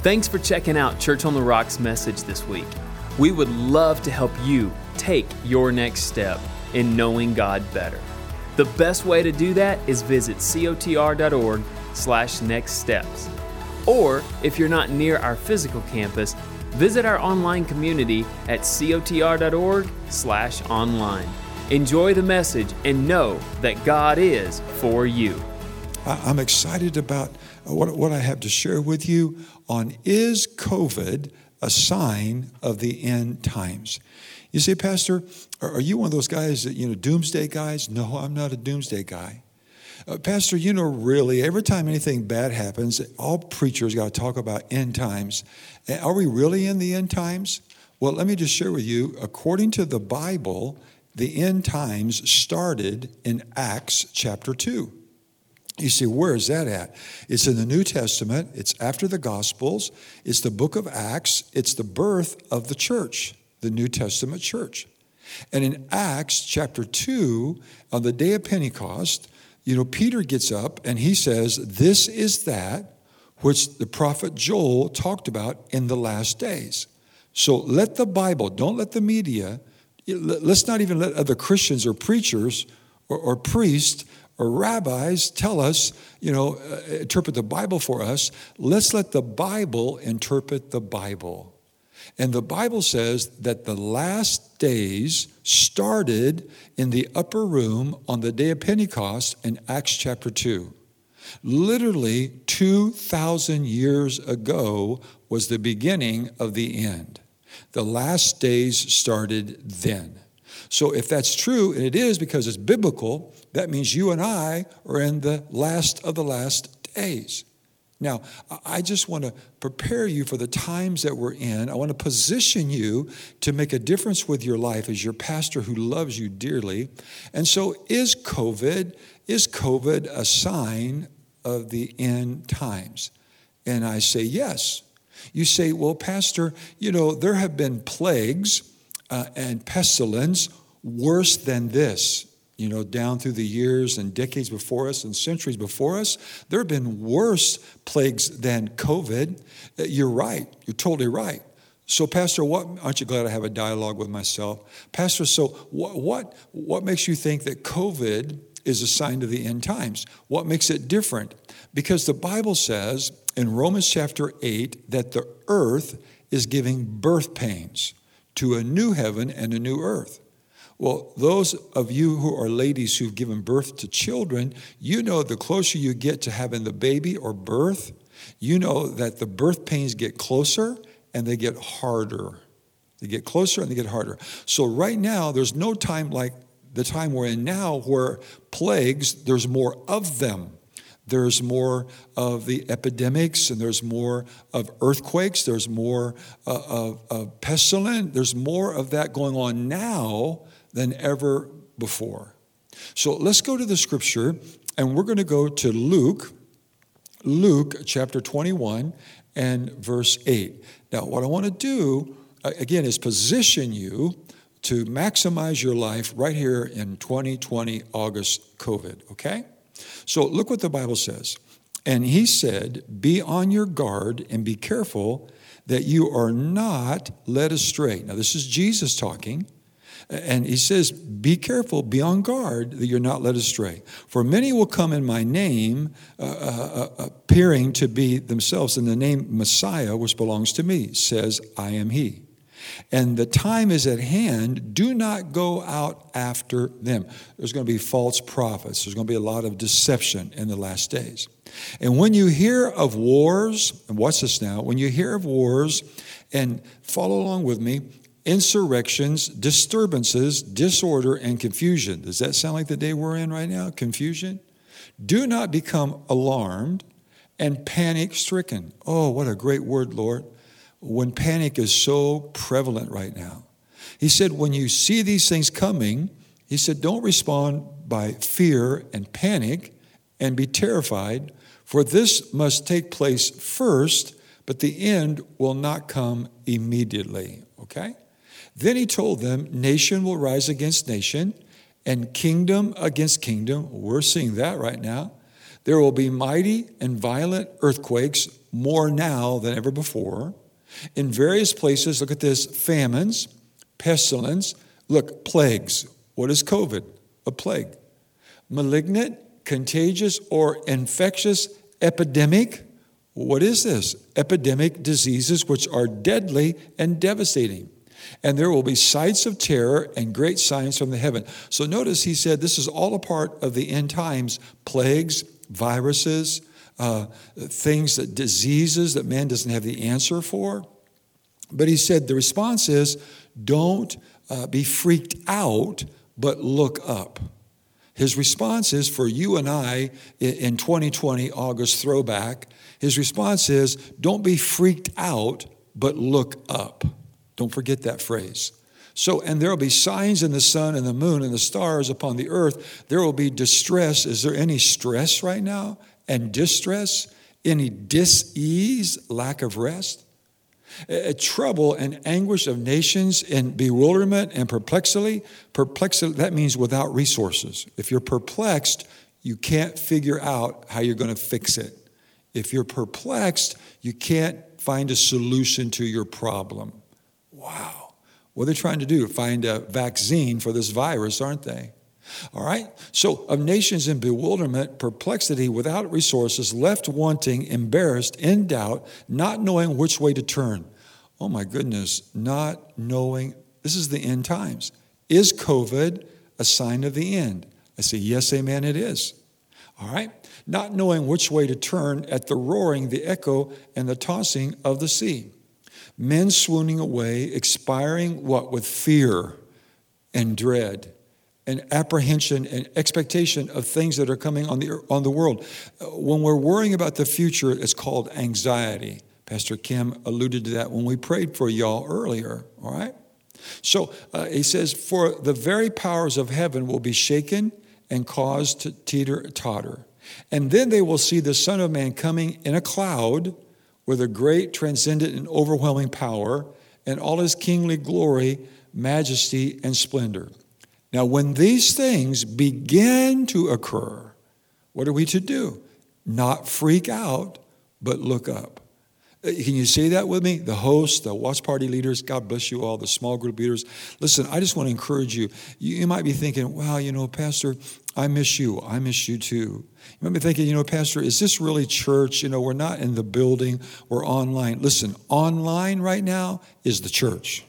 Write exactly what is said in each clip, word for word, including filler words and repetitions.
Thanks for checking out Church on the Rock's message this week. We would love to help you take your next step in knowing God better. The best way to do that is visit cotr.org slash next steps. Or if you're not near our physical campus, visit our online community at cotr.org slash online. Enjoy the message and know that God is for you. I'm excited about what, what I have to share with you on Is COVID a Sign of the End Times? You say, Pastor, are you one of those guys that, you know, doomsday guys? No, I'm not a doomsday guy. Uh, Pastor, you know, really, every time anything bad happens, all preachers got to talk about end times. Are we really in the end times? Well, let me just share with you, according to the Bible, the end times started in Acts chapter two. You see, where is that at? It's in the New Testament. It's after the Gospels. It's the book of Acts. It's the birth of the church, the New Testament church. And in Acts chapter two, on the day of Pentecost, you know, Peter gets up and he says, this is that which the prophet Joel talked about in the last days. So let the Bible, don't let the media, let's not even let other Christians or preachers or, or priests or rabbis tell us, you know, uh, interpret the Bible for us. Let's let the Bible interpret the Bible. And the Bible says that the last days started in the upper room on the day of Pentecost in Acts chapter two. Literally two thousand years ago was the beginning of the end. The last days started then. So if that's true, and it is because it's biblical, that means you and I are in the last of the last days. Now, I just want to prepare you for the times that we're in. I want to position you to make a difference with your life as your pastor who loves you dearly. And so is COVID, is COVID a sign of the end times? And I say yes. You say, well, Pastor, you know, there have been plagues uh, and pestilence worse than this. You know, down through the years and decades before us and centuries before us, there have been worse plagues than COVID. You're right. You're totally right. So, Pastor, what aren't you glad I have a dialogue with myself? Pastor, so what what what makes you think that COVID is a sign of the end times? What makes it different? Because the Bible says in Romans chapter eight that the earth is giving birth pains to a new heaven and a new earth. Well, those of you who are ladies who've given birth to children, you know the closer you get to having the baby or birth, you know that the birth pains get closer and they get harder. They get closer and they get harder. So right now, there's no time like the time we're in now where plagues, there's more of them. There's more of the epidemics, and there's more of earthquakes. There's more uh, of, of pestilence. There's more of that going on now than ever before. So let's go to the scripture, and we're going to go to Luke, Luke chapter twenty-one and verse eight. Now, what I want to do, again, is position you to maximize your life right here in twenty twenty August COVID, okay? So look what the Bible says. And he said, be on your guard and be careful that you are not led astray. Now, this is Jesus talking. And he says, be careful, be on guard that you're not led astray. For many will come in my name, uh, uh, appearing to be themselves in the name Messiah, which belongs to me, says, I am he. And the time is at hand, do not go out after them. There's going to be false prophets. There's going to be a lot of deception in the last days. And when you hear of wars, and watch this now, when you hear of wars, and follow along with me, insurrections, disturbances, disorder, and confusion. Does that sound like the day we're in right now? Confusion? Do not become alarmed and panic-stricken. Oh, what a great word, Lord. When panic is so prevalent right now. He said, when you see these things coming, he said, don't respond by fear and panic and be terrified, for this must take place first, but the end will not come immediately. Okay? Then he told them, nation will rise against nation and kingdom against kingdom. We're seeing that right now. There will be mighty and violent earthquakes, more now than ever before. In various places, look at this, famines, pestilence, look, plagues. What is COVID? A plague. Malignant, contagious, or infectious epidemic. What is this? Epidemic diseases which are deadly and devastating. And there will be sights of terror and great signs from the heaven. So notice he said this is all a part of the end times. Plagues, viruses, uh, things, that diseases that man doesn't have the answer for. But he said the response is don't uh, be freaked out, but look up. His response is for you and I in twenty twenty August throwback, his response is don't be freaked out, but look up. Don't forget that phrase. So, and there will be signs in the sun and the moon and the stars upon the earth. There will be distress. Is there any stress right now? And distress? Any dis-ease, lack of rest? A trouble and anguish of nations and bewilderment and perplexity. Perplexity, that means without resources. If you're perplexed, you can't figure out how you're going to fix it. If you're perplexed, you can't find a solution to your problem. Wow. What are they trying to do? Find a vaccine for this virus, aren't they? All right. So of nations in bewilderment, perplexity, without resources, left wanting, embarrassed, in doubt, not knowing which way to turn. Oh my goodness, not knowing. This is the end times. Is COVID a sign of the end? I say, yes, amen, it is. All right. Not knowing which way to turn at the roaring, the echo, and the tossing of the sea. Men swooning away, expiring what? With fear and dread and apprehension and expectation of things that are coming on the on the world. When we're worrying about the future, it's called anxiety. Pastor Kim alluded to that when we prayed for y'all earlier, all right? So uh, he says, for the very powers of heaven will be shaken and caused to teeter-totter. And then they will see the Son of Man coming in a cloud with a great, transcendent, and overwhelming power and all his kingly glory, majesty, and splendor. Now, when these things begin to occur, what are we to do? Not freak out, but look up. Can you say that with me? The hosts, the watch party leaders, God bless you all, the small group leaders. Listen, I just want to encourage you. You, you might be thinking, wow, you know, Pastor, I miss you. I miss you too. You might be thinking, you know, Pastor, is this really church? You know, we're not in the building. We're online. Listen, online right now is the church.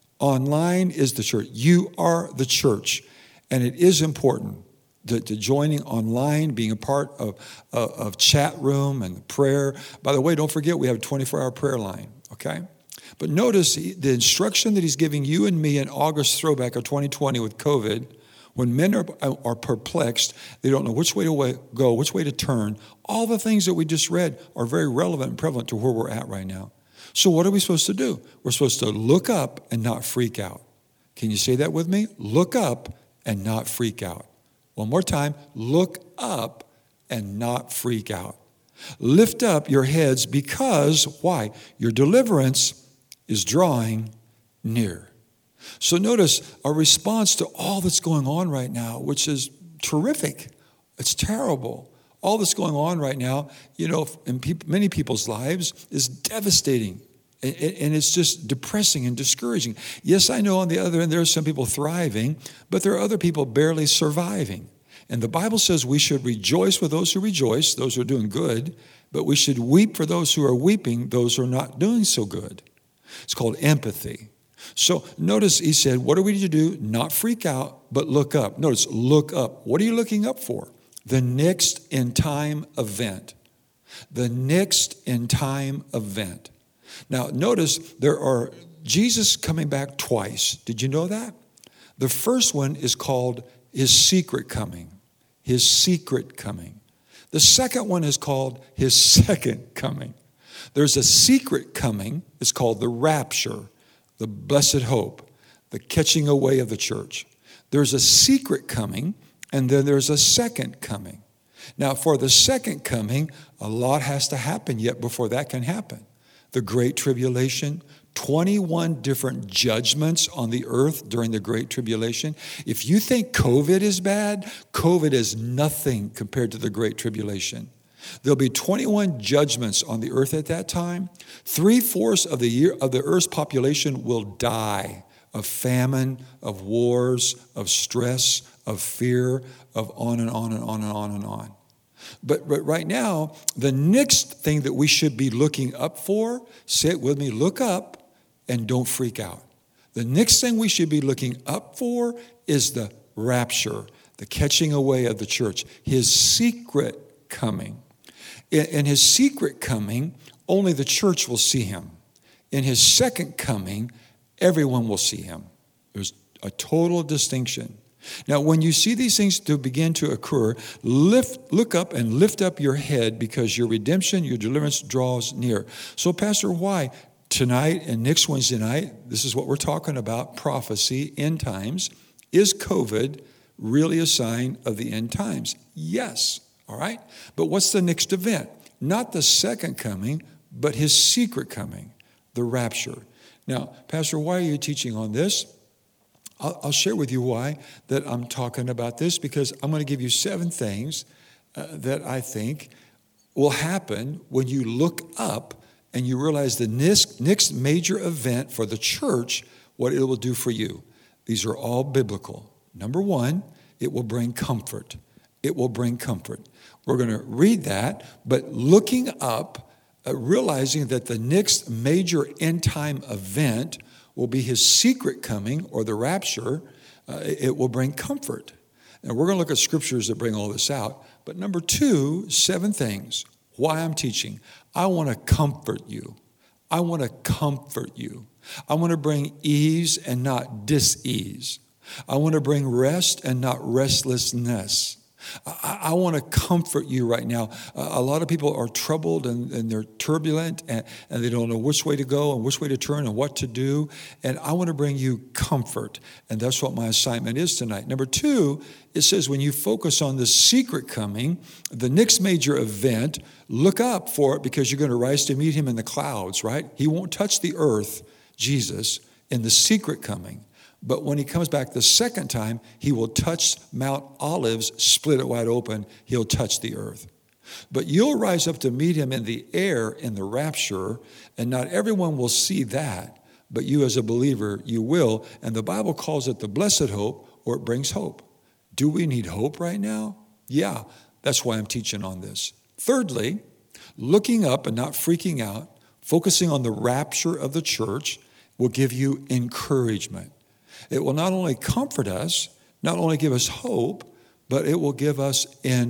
Online is the church. You are the church. And it is important to, to joining online, being a part of, of, of chat room and prayer. By the way, don't forget, we have a twenty-four hour prayer line, okay? But notice the instruction that he's giving you and me in August throwback of twenty twenty with COVID, when men are, are perplexed, they don't know which way to go, which way to turn. All the things that we just read are very relevant and prevalent to where we're at right now. So what are we supposed to do? We're supposed to look up and not freak out. Can you say that with me? Look up and not freak out. One more time, look up and not freak out. Lift up your heads because, why? Your deliverance is drawing near. So notice our response to all that's going on right now, which is terrific. It's terrible. All that's going on right now, you know, in people, many people's lives is devastating. And it's just depressing and discouraging. Yes, I know on the other end there are some people thriving, but there are other people barely surviving. And the Bible says we should rejoice with those who rejoice, those who are doing good, but we should weep for those who are weeping, those who are not doing so good. It's called empathy. So notice he said, what are we to do? Not freak out, but look up. Notice, look up. What are you looking up for? The next in time event. The next in time event. Now, notice there are Jesus coming back twice. Did you know that? The first one is called his secret coming. His secret coming. The second one is called his second coming. There's a secret coming. It's called the rapture, the blessed hope, the catching away of the church. There's a secret coming, and then there's a second coming. Now, for the second coming, a lot has to happen yet before that can happen. the Great Tribulation, twenty-one different judgments on the earth during the Great Tribulation. If you think COVID is bad, COVID is nothing compared to the Great Tribulation. There'll be twenty-one judgments on the earth at that time. Three-fourths of the year of the earth's population will die of famine, of wars, of stress, of fear, of on and on and on and on and on. But, but right now, the next thing that we should be looking up for, say it with me, look up and don't freak out. The next thing we should be looking up for is the rapture, the catching away of the church, his secret coming. In, in his secret coming, only the church will see him. In his second coming, everyone will see him. There's a total distinction. Now, when you see these things to begin to occur, lift, look up and lift up your head because your redemption, your deliverance draws near. So, Pastor, why? Tonight and next Wednesday night, this is what we're talking about, prophecy, end times. Is COVID really a sign of the end times? Yes, all right? But what's the next event? Not the second coming, but his secret coming, the rapture. Now, Pastor, why are you teaching on this? I'll, I'll share with you why that I'm talking about this, because I'm going to give you seven things uh, that I think will happen when you look up and you realize the next, next major event for the church, what it will do for you. These are all biblical. Number one, it will bring comfort. It will bring comfort. We're going to read that, but looking up, uh, realizing that the next major end-time event will be his secret coming, or the rapture, uh, it will bring comfort. And we're going to look at scriptures that bring all this out. But number two, seven things. Why I'm teaching. I want to comfort you. I want to comfort you. I want to bring ease and not dis-ease. I want to bring rest and not restlessness. I, I want to comfort you right now. Uh, a lot of people are troubled and, and they're turbulent and, and they don't know which way to go and which way to turn and what to do. And I want to bring you comfort. And that's what my assignment is tonight. Number two, it says when you focus on the secret coming, the next major event, look up for it because you're going to rise to meet him in the clouds, right? He won't touch the earth, Jesus, in the secret coming. But when he comes back the second time, he will touch Mount Olives, split it wide open. He'll touch the earth. But you'll rise up to meet him in the air in the rapture, and not everyone will see that. But you as a believer, you will. And the Bible calls it the blessed hope, or it brings hope. Do we need hope right now? Yeah, that's why I'm teaching on this. Thirdly, looking up and not freaking out, focusing on the rapture of the church will give you encouragement. It will not only comfort us, not only give us hope, but it will give us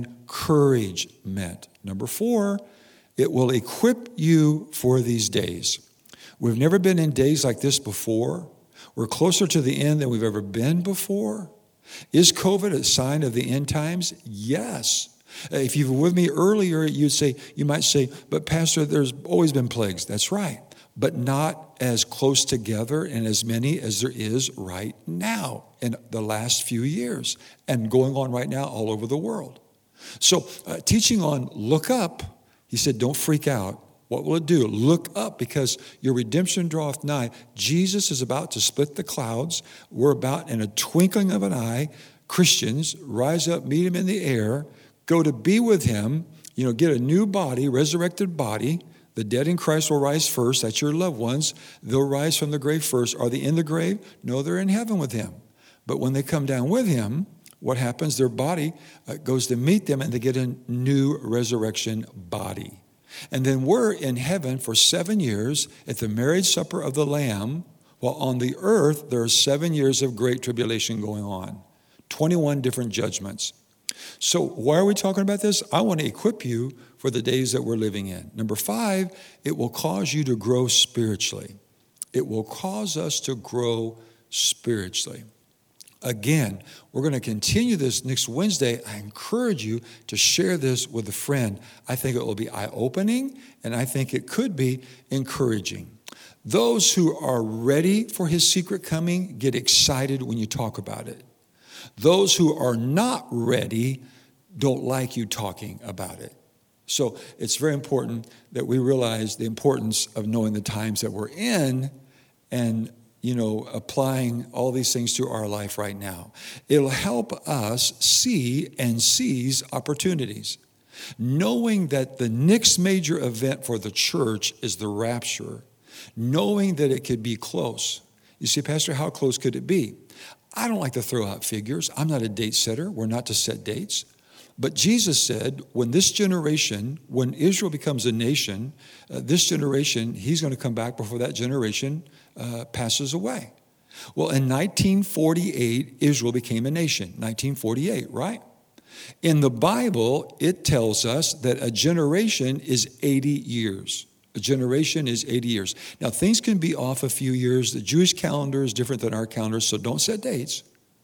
encouragement. Number four, it will equip you for these days. We've never been in days like this before. We're closer to the end than we've ever been before. Is COVID a sign of the end times? Yes. If you were with me earlier, you'd say, you might say, but Pastor, there's always been plagues. That's right. But not as close together and as many as there is right now in the last few years and going on right now all over the world. So uh, teaching on look up, he said, don't freak out. What will it do? Look up because your redemption draweth nigh. Jesus is about to split the clouds. We're about in a twinkling of an eye. Christians rise up, meet him in the air, go to be with him, you know, get a new body, resurrected body. The dead in Christ will rise first. That's your loved ones. They'll rise from the grave first. Are they in the grave? No, they're in heaven with him. But when they come down with him, what happens? Their body goes to meet them and they get a new resurrection body. And then we're in heaven for seven years at the marriage supper of the Lamb, while on the earth there are seven years of great tribulation going on. twenty-one different judgments. So why are we talking about this? I want to equip you for the days that we're living in. Number five, it will cause you to grow spiritually. It will cause us to grow spiritually. Again, we're going to continue this next Wednesday. I encourage you to share this with a friend. I think it will be eye-opening, and I think it could be encouraging. Those who are ready for his secret coming get excited when you talk about it. Those who are not ready don't like you talking about it. So it's very important that we realize the importance of knowing the times that we're in and, you know, applying all these things to our life right now. It'll help us see and seize opportunities. Knowing that the next major event for the church is the rapture, knowing that it could be close. You see, Pastor, how close could it be? I don't like to throw out figures. I'm not a date setter. We're not to set dates. But Jesus said, when this generation, when Israel becomes a nation, uh, this generation, he's going to come back before that generation uh, passes away. Well, in nineteen forty-eight, Israel became a nation. nineteen forty-eight, right? In the Bible, it tells us that a generation is eighty years. A generation is eighty years. Now, things can be off a few years. The Jewish calendar is different than our calendar, so don't set dates.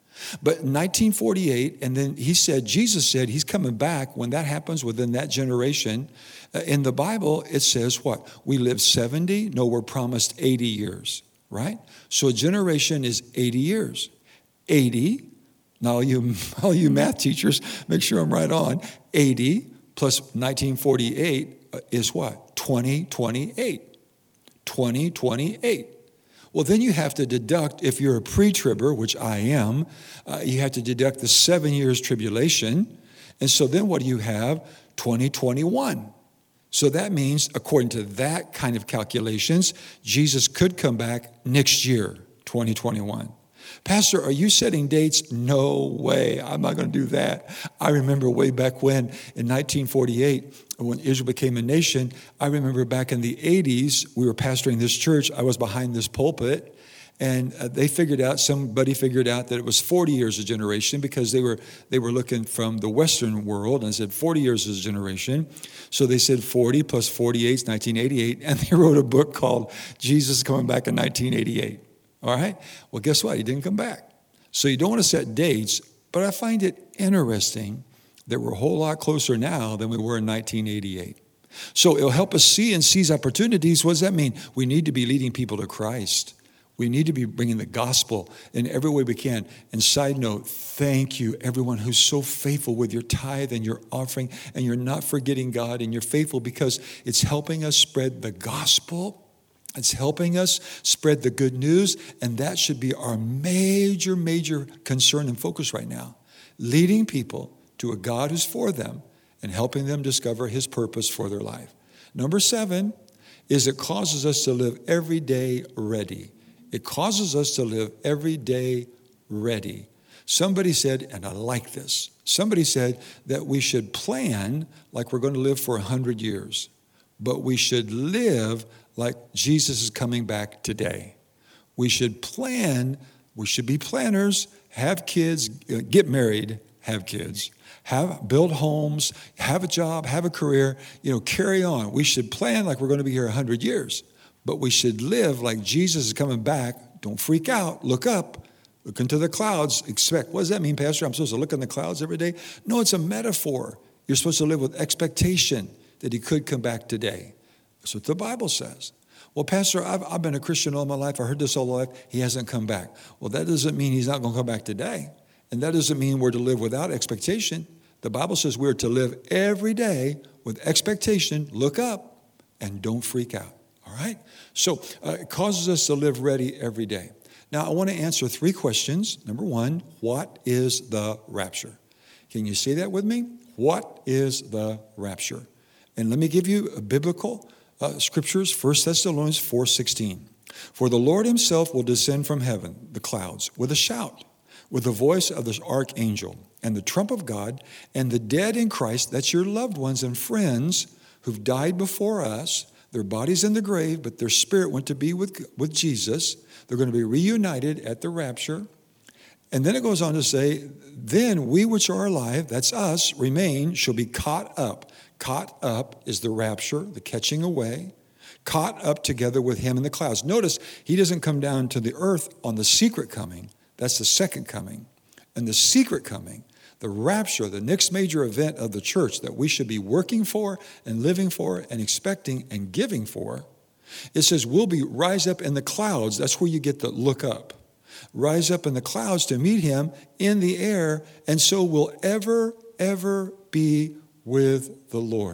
But nineteen forty-eight, and then he said, Jesus said he's coming back when that happens within that generation. Uh, in the Bible, it says what? We live seventy? No, we're promised eighty years, right? So a generation is eighty years. eighty, now all you, all you math teachers, make sure I'm right on. eighty plus nineteen forty-eight is what? twenty twenty-eight. twenty twenty-eight. Well, then you have to deduct, if you're a pre-tribber, which I am, uh, you have to deduct the seven years tribulation. And so then what do you have? twenty twenty-one. So that means, according to that kind of calculations, Jesus could come back next year, twenty twenty-one. Pastor, are you setting dates? No way. I'm not going to do that. I remember way back when, in nineteen forty-eight, when Israel became a nation, I remember back in the eighties, we were pastoring this church. I was behind this pulpit, and uh, they figured out, somebody figured out that it was forty years a generation because they were they were looking from the Western world, and I said forty years is a generation. So they said forty plus forty-eight is nineteen eighty-eight, and they wrote a book called Jesus Coming Back in nineteen eighty-eight. All right? Well, guess what? He didn't come back. So you don't want to set dates, but I find it interesting that we're a whole lot closer now than we were in nineteen eighty-eight. So it'll help us see and seize opportunities. What does that mean? We need to be leading people to Christ. We need to be bringing the gospel in every way we can. And side note, thank you, everyone who's so faithful with your tithe and your offering, and you're not forgetting God, and you're faithful because it's helping us spread the gospel. It's helping us spread the good news, and that should be our major, major concern and focus right now. Leading people to a God who's for them and helping them discover his purpose for their life. Number seven is it causes us to live every day ready. It causes us to live every day ready. Somebody said, and I like this, somebody said that we should plan like we're going to live for one hundred years, but we should live like Jesus is coming back today. We should plan, we should be planners, have kids, get married, have kids, have build homes, have a job, have a career, you know, carry on. We should plan like we're going to be here one hundred years, but we should live like Jesus is coming back. Don't freak out. Look up. Look into the clouds. Expect. What does that mean, Pastor? I'm supposed to look in the clouds every day? No, it's a metaphor. You're supposed to live with expectation that he could come back today. That's what the Bible says. Well, Pastor, I've, I've been a Christian all my life. I heard this all my life. He hasn't come back. Well, that doesn't mean he's not going to come back today. And that doesn't mean we're to live without expectation. The Bible says we're to live every day with expectation. Look up and don't freak out. All right? So uh, it causes us to live ready every day. Now, I want to answer three questions. Number one, what is the rapture? Can you say that with me? What is the rapture? And let me give you a biblical Uh, scriptures, First Thessalonians four sixteen. For the Lord himself will descend from heaven, the clouds, with a shout, with the voice of the archangel, and the trump of God, and the dead in Christ, that's your loved ones and friends who've died before us, their bodies in the grave, but their spirit went to be with, with Jesus. They're going to be reunited at the rapture. And then it goes on to say, then we which are alive, that's us, remain, shall be caught up. Caught up is the rapture, the catching away. Caught up together with him in the clouds. Notice, he doesn't come down to the earth on the secret coming. That's the second coming. And the secret coming, the rapture, the next major event of the church that we should be working for and living for and expecting and giving for, it says we'll be rise up in the clouds. That's where you get the look up. Rise up in the clouds to meet him in the air, and so we'll ever, ever be with the Lord.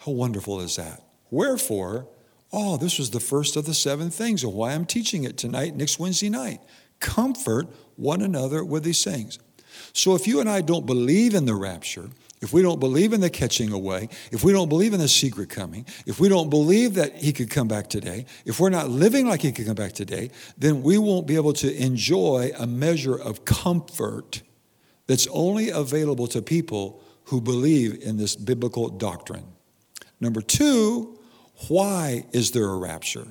How wonderful is that? Wherefore, oh, this was the first of the seven things of why I'm teaching it tonight, next Wednesday night. Comfort one another with these things. So if you and I don't believe in the rapture, if we don't believe in the catching away, if we don't believe in the secret coming, if we don't believe that he could come back today, if we're not living like he could come back today, then we won't be able to enjoy a measure of comfort that's only available to people who believe in this biblical doctrine. Number two, why is there a rapture?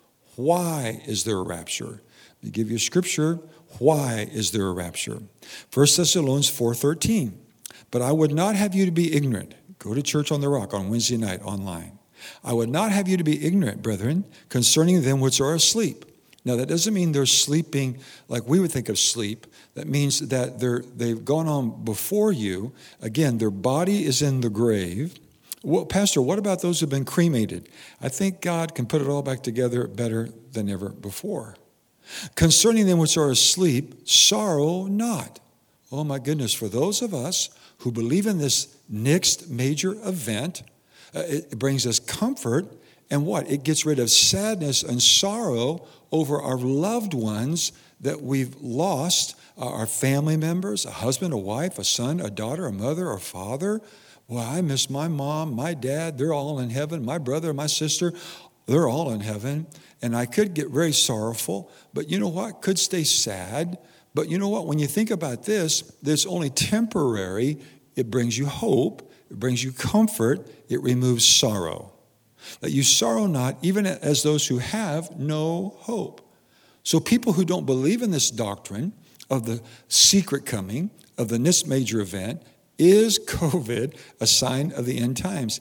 Why is there a rapture? Let me give you a scripture. Why is there a rapture? First Thessalonians four thirteen. But I would not have you to be ignorant. Go to Church on the Rock on Wednesday night online. I would not have you to be ignorant, brethren, concerning them which are asleep. Now, that doesn't mean they're sleeping like we would think of sleep. That means that they're, they've gone on before you. Again, their body is in the grave. Well, Pastor, what about those who have been cremated? I think God can put it all back together better than ever before. Concerning them which are asleep, sorrow not. Oh, my goodness, for those of us who believe in this next major event, uh, it brings us comfort. And what? It gets rid of sadness and sorrow over our loved ones that we've lost, uh, our family members, a husband, a wife, a son, a daughter, a mother, a father. Well, I miss my mom, my dad. They're all in heaven. My brother, my sister, they're all in heaven. And I could get very sorrowful, but you know what? Could stay sad. But you know what? When you think about this, it's only temporary. It brings you hope. It brings you comfort. It removes sorrow. That you sorrow not, even as those who have no hope. So people who don't believe in this doctrine of the secret coming, of the next major event, is COVID a sign of the end times?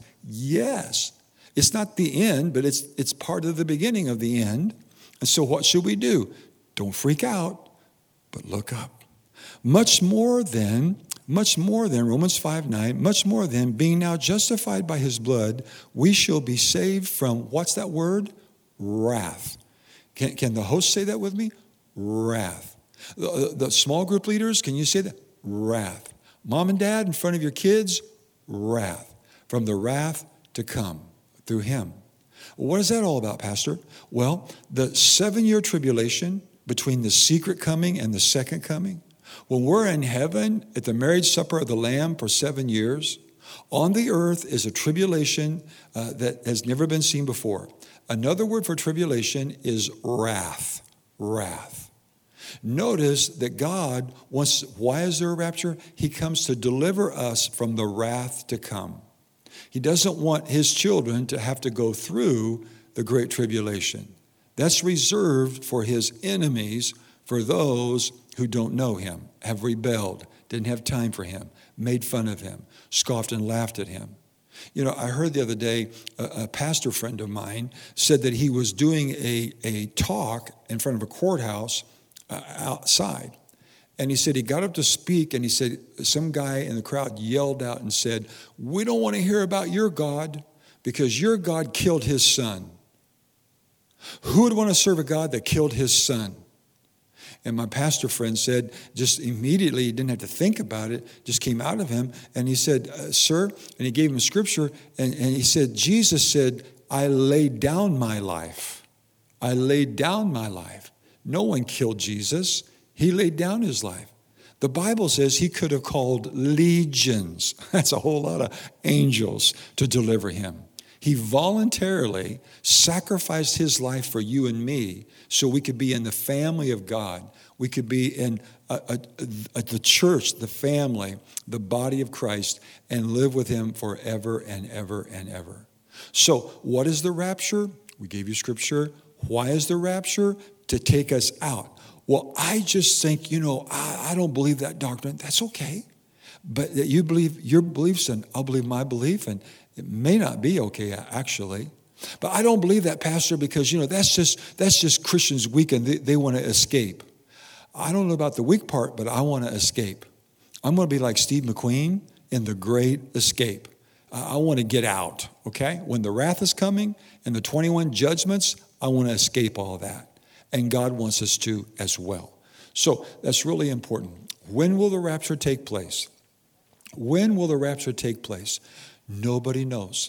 Yes. It's not the end, but it's it's part of the beginning of the end. And so what should we do? Don't freak out, but look up. Much more than, much more than, Romans five nine, much more than, being now justified by his blood, we shall be saved from, what's that word? Wrath. Can, can the host say that with me? Wrath. The, the small group leaders, can you say that? Wrath. Mom and dad in front of your kids? Wrath. From the wrath to come through him. What is that all about, Pastor? Well, the seven-year tribulation between the secret coming and the second coming, when we're in heaven at the marriage supper of the Lamb for seven years, on the earth is a tribulation uh, that has never been seen before. Another word for tribulation is wrath. Wrath. Notice that God wants, why is there a rapture? He comes to deliver us from the wrath to come. He doesn't want his children to have to go through the great tribulation. That's reserved for his enemies, for those who don't know him, have rebelled, didn't have time for him, made fun of him, scoffed and laughed at him. You know, I heard the other day, a, a pastor friend of mine said that he was doing a, a talk in front of a courthouse uh, outside. And he said he got up to speak, and he said some guy in the crowd yelled out and said, "We don't want to hear about your God because your God killed his son." Who would want to serve a God that killed his son? And my pastor friend said, just immediately, he didn't have to think about it, just came out of him. And he said, uh, sir, and he gave him scripture. And, and he said, Jesus said, I laid down my life. I laid down my life. No one killed Jesus. He laid down his life. The Bible says he could have called legions. That's a whole lot of angels to deliver him. He voluntarily sacrificed his life for you and me so we could be in the family of God. We could be in a, a, a, the church, the family, the body of Christ, and live with him forever and ever and ever. So what is the rapture? We gave you scripture. Why is the rapture? To take us out. Well, I just think, you know, I, I don't believe that doctrine. That's okay. But that you believe your beliefs and I'll believe my belief, and it may not be okay, actually. But I don't believe that, Pastor, because, you know, that's just that's just Christians weak and they, they want to escape. I don't know about the weak part, but I want to escape. I'm going to be like Steve McQueen in The Great Escape. I want to get out, okay? When the wrath is coming and the twenty-one judgments, I want to escape all that. And God wants us to as well. So that's really important. When will the rapture take place? When will the rapture take place? Nobody knows.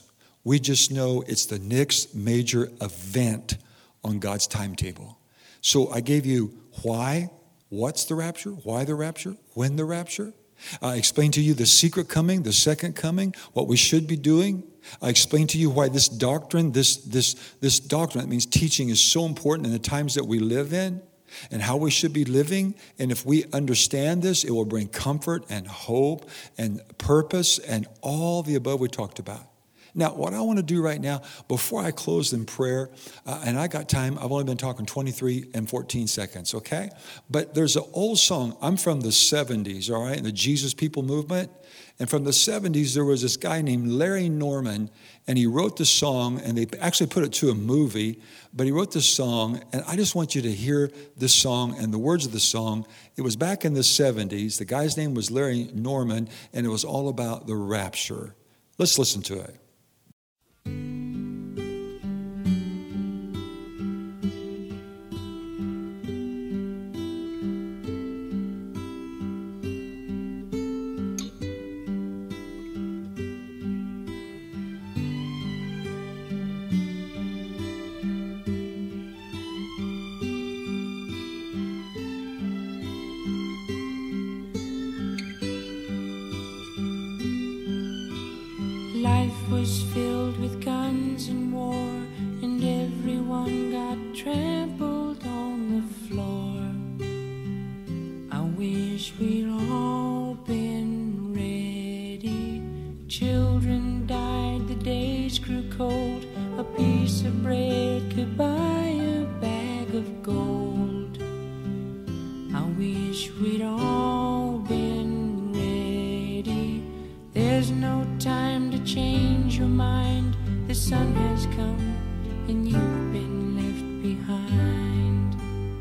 We just know it's the next major event on God's timetable. So I gave you why, what's the rapture, why the rapture, when the rapture. I explained to you the secret coming, the second coming, what we should be doing. I explained to you why this doctrine, this, this, this doctrine, that means teaching, is so important in the times that we live in and how we should be living. And if we understand this, it will bring comfort and hope and purpose and all the above we talked about. Now, what I want to do right now, before I close in prayer, uh, and I got time, I've only been talking twenty-three and fourteen seconds, okay? But there's an old song. I'm from the seventies, all right, in the Jesus People movement. And from the seventies, there was this guy named Larry Norman, and he wrote the song, and they actually put it to a movie, but he wrote this song, and I just want you to hear this song and the words of the song. It was back in the seventies. The guy's name was Larry Norman, and it was all about the rapture. Let's listen to it. Life was filled with guns and war, and everyone got trampled on the floor. I wish we'd all been ready. Children died, the days grew cold. A piece of bread could buy a bag of gold. I wish we'd all been ready. There's no time to change your mind. The sun has come and you've been left behind.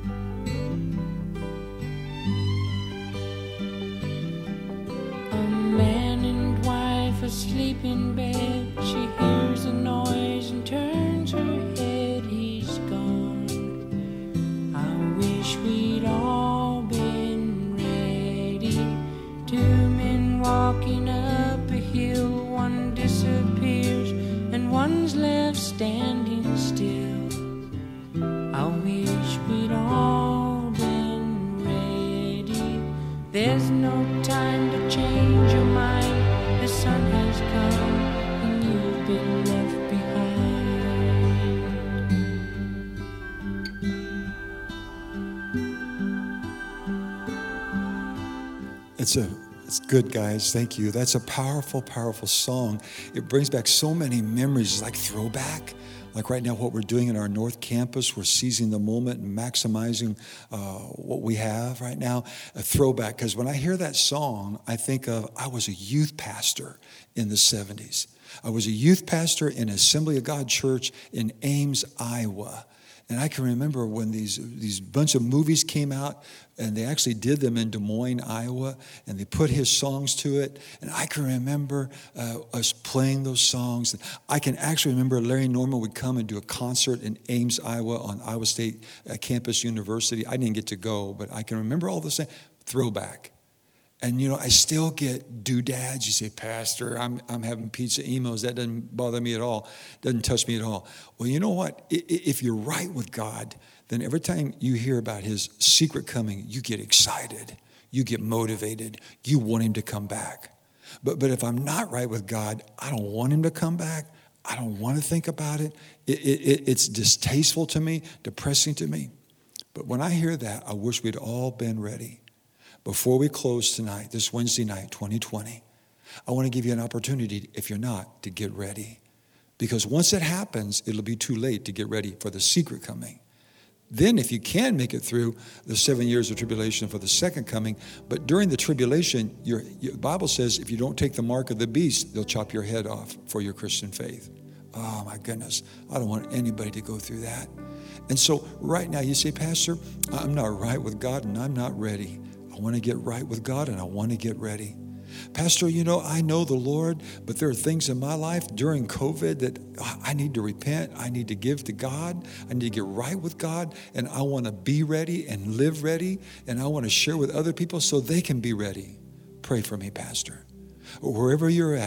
A man and wife asleep in bed. She hears a noise and turns her head. He's gone. I wish we'd all been ready. Two men walking up a hill. One disappears and one's left standing still. I wish we'd all been ready. There's no time to change your mind. The sun has come and you've been left behind. It's a It's good, guys. Thank you. That's a powerful, powerful song. It brings back so many memories, like throwback. Like right now, what we're doing in our North Campus, we're seizing the moment and maximizing uh, what we have right now. A throwback, because when I hear that song, I think of, I was a youth pastor in the seventies. I was a youth pastor in Assembly of God Church in Ames, Iowa. And I can remember when these these bunch of movies came out, and they actually did them in Des Moines, Iowa, and they put his songs to it. And I can remember uh, us playing those songs. I can actually remember Larry Norman would come and do a concert in Ames, Iowa, on Iowa State uh, Campus University. I didn't get to go, but I can remember all this throwback. And, you know, I still get doodads. You say, Pastor, I'm I'm having pizza emos. That doesn't bother me at all. Doesn't touch me at all. Well, you know what? If you're right with God, then every time you hear about his secret coming, you get excited. You get motivated. You want him to come back. But but if I'm not right with God, I don't want him to come back. I don't want to think about it. It, it. It's distasteful to me, depressing to me. But when I hear that, I wish we'd all been ready. Before we close tonight, this Wednesday night, twenty twenty, I want to give you an opportunity, if you're not, to get ready. Because once it happens, it'll be too late to get ready for the secret coming. Then if you can make it through the seven years of tribulation for the second coming, but during the tribulation, your, your Bible says if you don't take the mark of the beast, they'll chop your head off for your Christian faith. Oh my goodness, I don't want anybody to go through that. And so right now you say, Pastor, I'm not right with God and I'm not ready. I want to get right with God and I want to get ready. Pastor, you know, I know the Lord, but there are things in my life during COVID that I need to repent. I need to give to God. I need to get right with God. And I want to be ready and live ready. And I want to share with other people so they can be ready. Pray for me, Pastor. Or wherever you're at,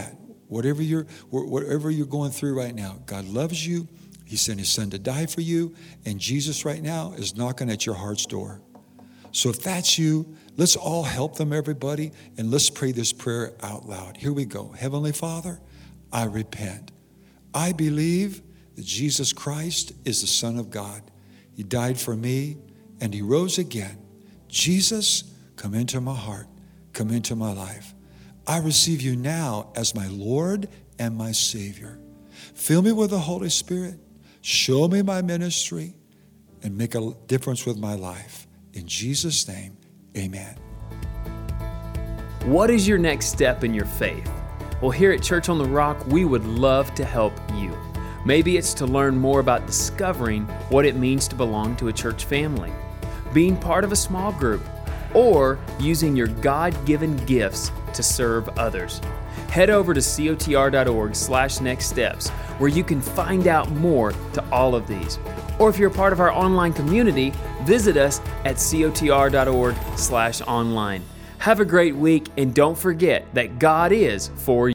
Whatever you're, whatever you're going through right now, God loves you. He sent his son to die for you. And Jesus right now is knocking at your heart's door. So if that's you, let's all help them, everybody. And let's pray this prayer out loud. Here we go. Heavenly Father, I repent. I believe that Jesus Christ is the Son of God. He died for me and he rose again. Jesus, come into my heart. Come into my life. I receive you now as my Lord and my Savior. Fill me with the Holy Spirit. Show me my ministry and make a difference with my life. In Jesus' name, amen. What is your next step in your faith? Well, here at Church on the Rock, we would love to help you. Maybe it's to learn more about discovering what it means to belong to a church family, being part of a small group, or using your God-given gifts to serve others. Head over to cotr.org slash next steps where you can find out more to all of these. Or if you're a part of our online community, visit us at cotr.org slash online. Have a great week, and don't forget that God is for you.